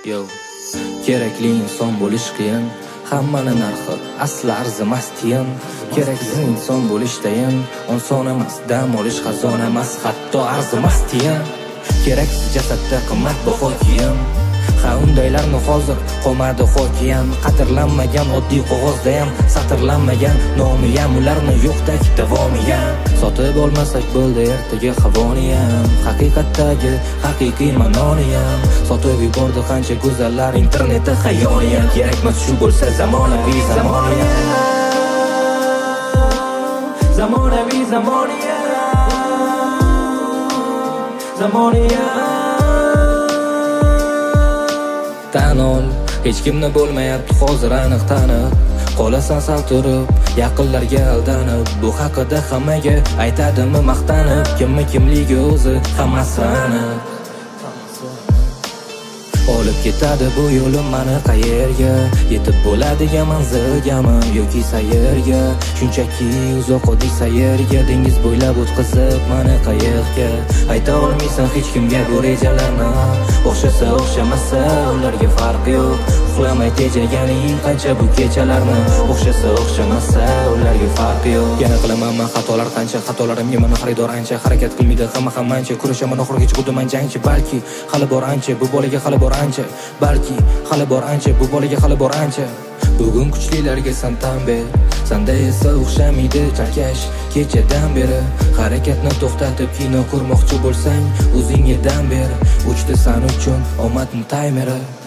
Yo, kerakli inson bo'lish qiyin, hammani narxi asli arzimas tiyin. Keraksiz inson bo'lishdayin, oson emas, dam olish xazon emas, hatto arzimas tiyin. Keraksiz jasadda qimmatbaho kiyim, ha undaylarni hozir qolmadi hokiyam. Qadrlanmagan oddiy qog'ozdayam, satrlanmagan nomiyam, ularni yo'qdek davomiyam. Sotib olmasak bo'ldi ertaga havoniyam, haqiqatdagi haqiqiy ma'noniyam. Sotib yubordi qancha go'zallar internetda xayoliyam. Kerakmas shu bo'lsa zamonaviy zamoniyam, zamonaviy zamoniyam. Tan ol, hech kimni bo'lmayapti hozir aniq tanib. Qolasan sal turib, yaqinlarga aldanib. Bu haqida hammaga aytadimi maqtanib, kimmi kimligi o'zi hammasi aniq. Olib ketadi bu yo'lim mani qayerga, yetib bo'ladigan manzilgami yoki sayrga. Shunchaki uzoq oddiy sayrga, dengiz bo'ylab o'tkazib mani qayiqga. Ayta olmaysan hech kimga bu rejalarni, o'xshasa o'xshamasa ularga farq yo'q. Uxlamay tejaganing qancha bu kechalarni, o'xshasa o'xshamasa ularga farq yo'q. Yana qilaman men xatolar qancha, xatolarimga meni xaridor ancha. Harakat qilmaydi hamma ancha, kurashaman oxirigacha xudiman jangchi. Balki hali bor ancha, bu bolaga hali bor ancha. Balki hali bor ancha, bu bolaga hali bor ancha. Bugun kuchlilarga san tan ber, sanda esa o'xshamaydi charkash. Kechadan beri harakatni to'xtatib kino ko'rmoqchi bo'lsang, o'zingga dam ber. Uchdi san uchun omadning taymeri.